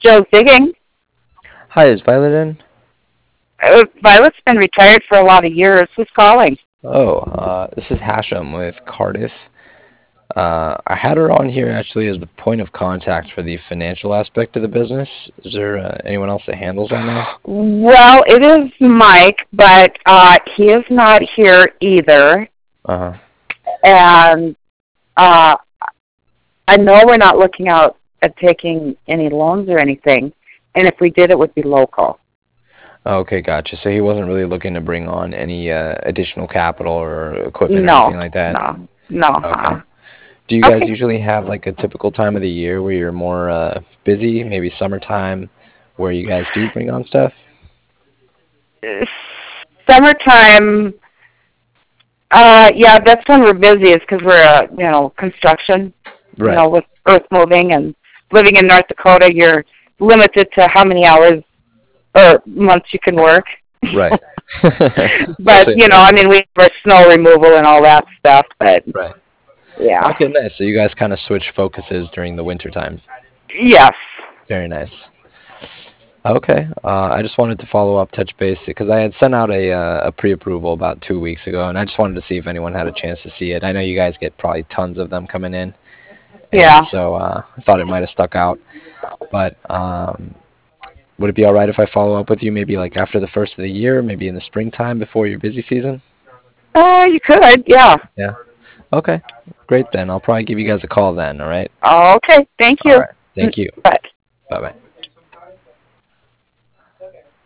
Joe's Digging. Hi, is Violet in? Violet's been retired for a lot of years. Who's calling? Oh, this is Hashem with Cardiff. I had her on here actually as the point of contact for the financial aspect of the business. Is there anyone else that handles that now? Well, it is Mike, but he is not here either. Uh-huh. And uh, I know we're not looking out at taking any loans or anything. And if we did, it would be local. Okay, gotcha. So he wasn't really looking to bring on any additional capital or equipment or No, anything like that? no. Okay. Do you guys Okay. usually have like a typical time of the year where you're more busy, maybe summertime, where you guys do bring on stuff? Summertime, yeah, that's when we're busiest because we're, construction, Right. with earth moving and living in North Dakota, you're limited to how many hours or months you can work. Right. But, Especially in the I winter. mean, we have our snow removal and all that stuff, but Right. yeah. Okay, nice. So you guys kind of switch focuses during the winter times. Yes. Very nice. Okay. I just wanted to follow up, touch base, because I had sent out a pre-approval about 2 weeks ago, and I just wanted to see if anyone had a chance to see it. I know you guys get probably tons of them coming in, Yeah. and so I thought it might have stuck out. But would it be all right if I follow up with you maybe like after the first of the year, maybe in the springtime before your busy season? You could, yeah. Yeah. Okay. Great then. I'll probably give you guys a call then, all right? Okay, thank All you. right. Thank you. Bye. Bye-bye.